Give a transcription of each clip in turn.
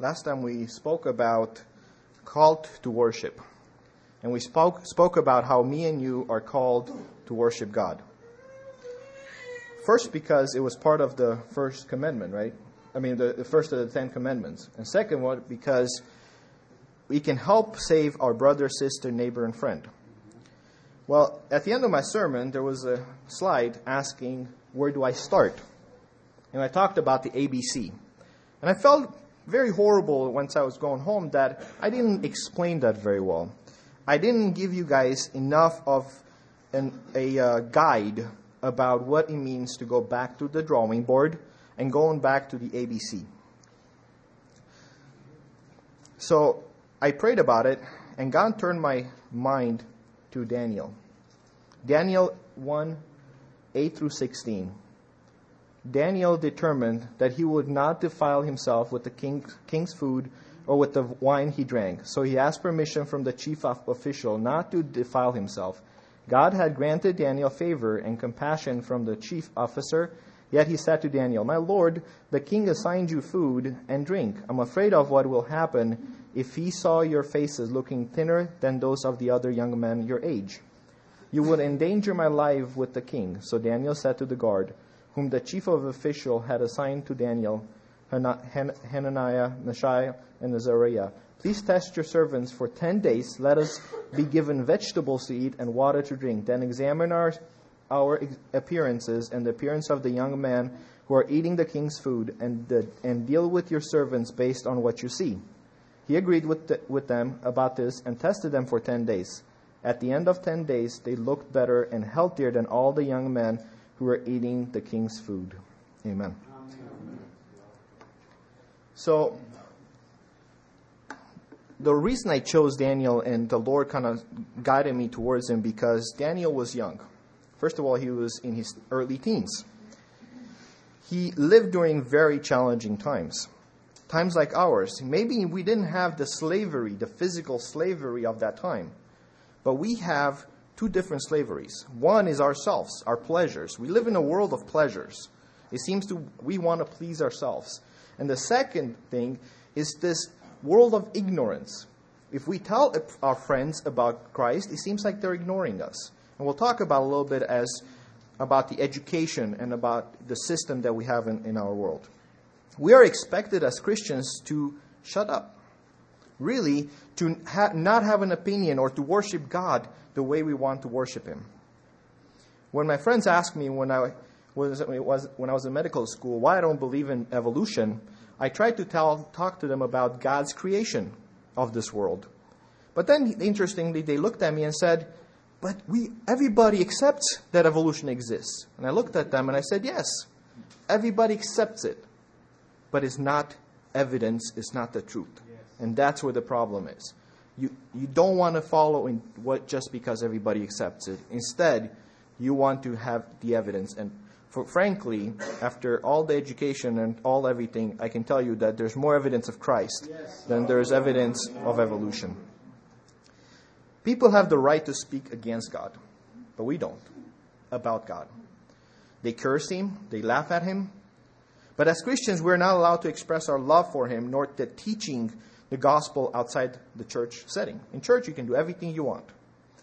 last time we spoke about called to worship. And we spoke about how me and you are called to worship God. First, because it was part of the first commandment, right? I mean, the first of the 10 commandments. And second one, because we can help save our brother, sister, neighbor, and friend. Well, at the end of my sermon, there was a slide asking, where do I start? And I talked about the ABC. And I felt very horrible once I was going home that I didn't explain that very well. I didn't give you guys enough of a guide about what it means to go back to the drawing board and going back to the ABC. So I prayed about it, and God turned my mind to Daniel. Daniel 1, 8 through 16. Daniel determined that he would not defile himself with the king's food or with the wine he drank. So he asked permission from the chief official not to defile himself. God had granted Daniel favor and compassion from the chief officer. Yet he said to Daniel, "My lord, the king assigned you food and drink. I'm afraid of what will happen if he saw your faces looking thinner than those of the other young men your age. You would endanger my life with the king." So Daniel said to the guard, whom the chief of official had assigned to Daniel, Hananiah, Mishael, and Azariah, "Please test your servants for 10 days. Let us be given vegetables to eat and water to drink. Then examine our appearances and the appearance of the young men who are eating the king's food, and deal with your servants based on what you see." He agreed with them about this and tested them for 10 days. At the end of 10 days, they looked better and healthier than all the young men who were eating the king's food. Amen. So, the reason I chose Daniel, and the Lord kind of guided me towards him, because Daniel was young. First of all, he was in his early teens. He lived during very challenging times. Times like ours. Maybe we didn't have the slavery, the physical slavery of that time. But we have two different slaveries. One is ourselves, our pleasures. We live in a world of pleasures. It seems we want to please ourselves. And the second thing is this world of ignorance. If we tell our friends about Christ, it seems like they're ignoring us. And we'll talk about a little bit about the education and about the system that we have in our world. We are expected as Christians to shut up. Really, to not have an opinion or to worship God the way we want to worship Him. When my friends ask me when I was in medical school why I don't believe in evolution, I tried to talk to them about God's creation of this world. But then, interestingly, they looked at me and said, "But everybody accepts that evolution exists." And I looked at them and I said, "Yes, everybody accepts it. But it's not evidence, it's not the truth." Yes. And that's where the problem is. You don't want to follow in what just because everybody accepts it. Instead, you want to have the evidence. And frankly, after all the education and all everything, I can tell you that there's more evidence of Christ than there is evidence of evolution. People have the right to speak against God, but we don't, about God. They curse Him, they laugh at Him. But as Christians, we're not allowed to express our love for Him, nor the teaching the gospel outside the church setting. In church, you can do everything you want.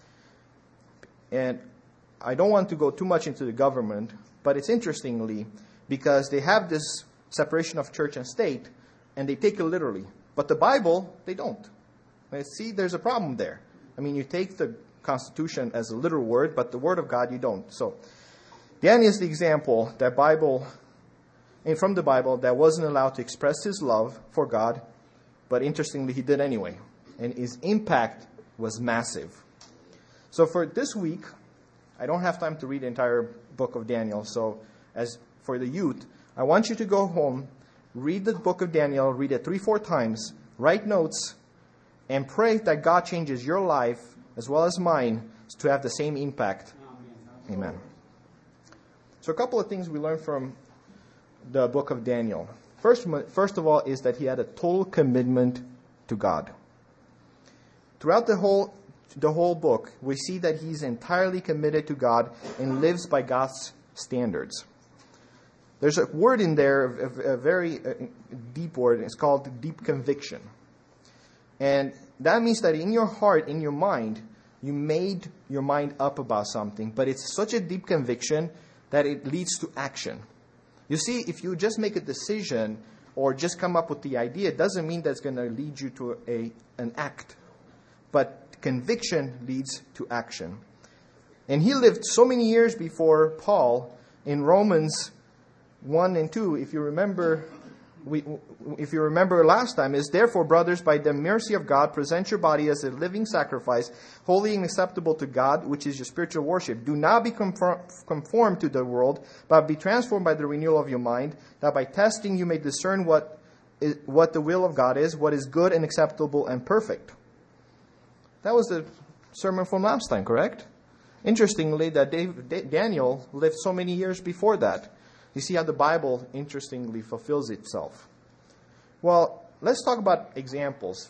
And I don't want to go too much into the government, but it's interestingly because they have this separation of church and state, and they take it literally. But the Bible, they don't. See, there's a problem there. I mean, you take the Constitution as a literal word, but the Word of God, you don't. So, Daniel is the example from the Bible that wasn't allowed to express his love for God, but interestingly, he did anyway. And his impact was massive. So for this week, I don't have time to read the entire book of Daniel. So as for the youth, I want you to go home, read the book of Daniel, read it 3-4 times, write notes, and pray that God changes your life as well as mine to have the same impact. Amen. So a couple of things we learned from the book of Daniel. First of all is that he had a total commitment to God. Throughout the whole book, we see that he's entirely committed to God and lives by God's standards. There's a word in there, a very deep word. It's called deep conviction. And that means that in your heart, in your mind, you made your mind up about something, but it's such a deep conviction that it leads to action. You see, if you just make a decision or just come up with the idea, it doesn't mean that's going to lead you to an act. But conviction leads to action. And he lived so many years before Paul in Romans 1 and 2. If you remember last time, is therefore, brothers, by the mercy of God, present your body as a living sacrifice, holy and acceptable to God, which is your spiritual worship. Do not be conformed to the world, but be transformed by the renewal of your mind, that by testing you may discern what the will of God is, what is good and acceptable and perfect. That was the sermon from last time, correct? Interestingly, that Daniel lived so many years before that. You see how the Bible, interestingly, fulfills itself. Well, let's talk about examples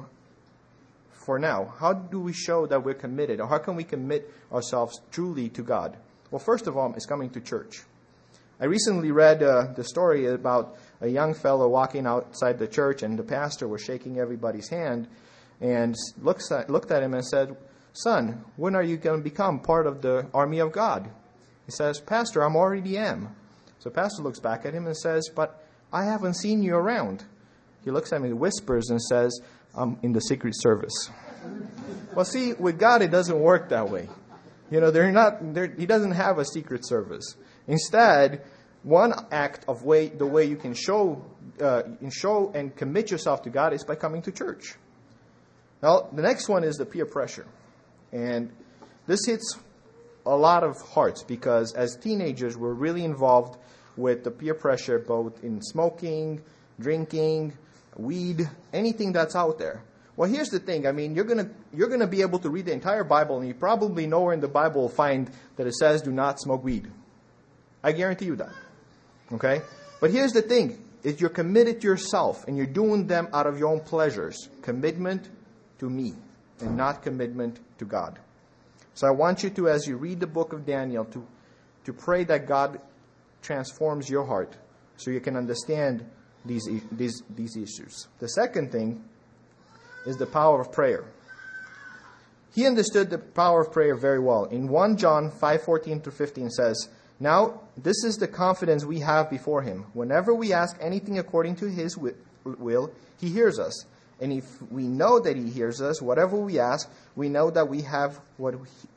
for now. How do we show that we're committed? Or how can we commit ourselves truly to God? Well, first of all, it's coming to church. I recently read the story about a young fellow walking outside the church, and the pastor was shaking everybody's hand and looked at him and said, "Son, when are you going to become part of the army of God?" He says, "Pastor, I'm already am." So pastor looks back at him and says, "But I haven't seen you around." He looks at me and whispers and says, "I'm in the Secret Service." Well, see, with God, it doesn't work that way. You know, He doesn't have a Secret Service. Instead, one act of the way you can show and commit yourself to God is by coming to church. Now, the next one is the peer pressure. And this hits a lot of hearts because as teenagers, we're really involved with the peer pressure, both in smoking, drinking, weed, anything that's out there. Well, here's the thing. I mean, you're gonna be able to read the entire Bible, and you probably nowhere in the Bible will find that it says do not smoke weed. I guarantee you that. Okay? But here's the thing. If you're committed to yourself and you're doing them out of your own pleasures, commitment to me and not commitment to God. So I want you to, as you read the book of Daniel, to pray that God transforms your heart so you can understand these issues. The second thing is the power of prayer. He understood the power of prayer very well. In 1 John 5:14-15 says, "Now this is the confidence we have before him. Whenever we ask anything according to his will, he hears us. And if we know that he hears us, whatever we ask, we know that we have what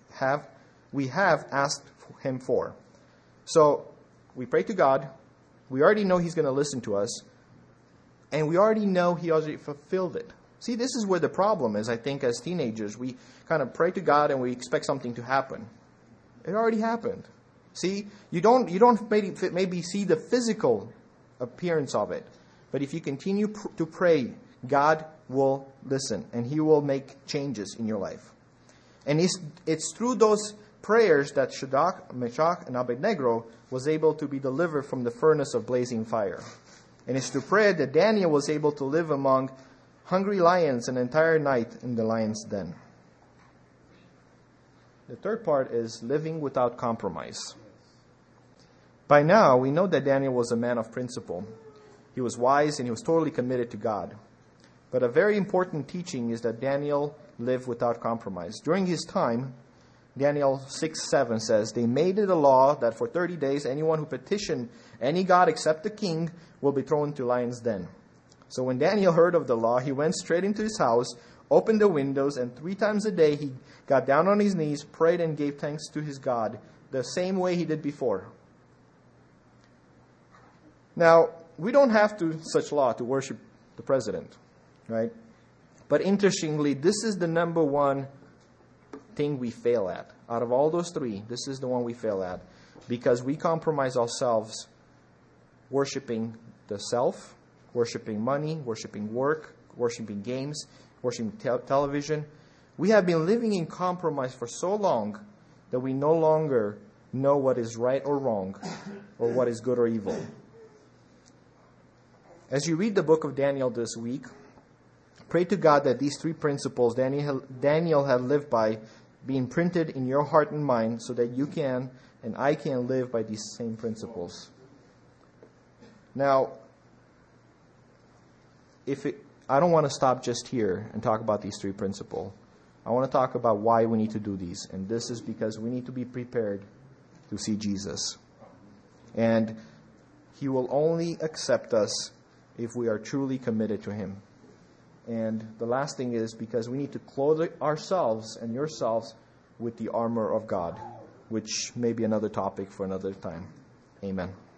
we have asked him for." So we pray to God. We already know he's going to listen to us. And we already know he already fulfilled it. See, this is where the problem is, I think, as teenagers. We kind of pray to God and we expect something to happen. It already happened. See, you don't maybe see the physical appearance of it. But if you continue to pray, God will listen and he will make changes in your life. And it's through those prayers that Shadrach, Meshach, and Abednego was able to be delivered from the furnace of blazing fire. And it's through prayer that Daniel was able to live among hungry lions an entire night in the lion's den. The third part is living without compromise. By now, we know that Daniel was a man of principle. He was wise and he was totally committed to God. But a very important teaching is that Daniel lived without compromise. During his time, Daniel 6:7 says, "They made it a law that for 30 days anyone who petitioned any god except the king will be thrown into lion's den." So when Daniel heard of the law, he went straight into his house, opened the windows, and 3 times a day he got down on his knees, prayed, and gave thanks to his God, the same way he did before. Now, we don't have such law to worship the president, right? But interestingly, this is the number one thing we fail at. Out of all those 3, this is the one we fail at. Because we compromise ourselves worshiping the self, worshiping money, worshiping work, worshiping games, worshiping television. We have been living in compromise for so long that we no longer know what is right or wrong, or what is good or evil. As you read the book of Daniel this week, pray to God that these 3 principles Daniel had lived by be imprinted in your heart and mind so that you can and I can live by these same principles. Now, I don't want to stop just here and talk about these three principles. I want to talk about why we need to do these. And this is because we need to be prepared to see Jesus. And He will only accept us if we are truly committed to Him. And the last thing is because we need to clothe ourselves and yourselves with the armor of God, which may be another topic for another time. Amen.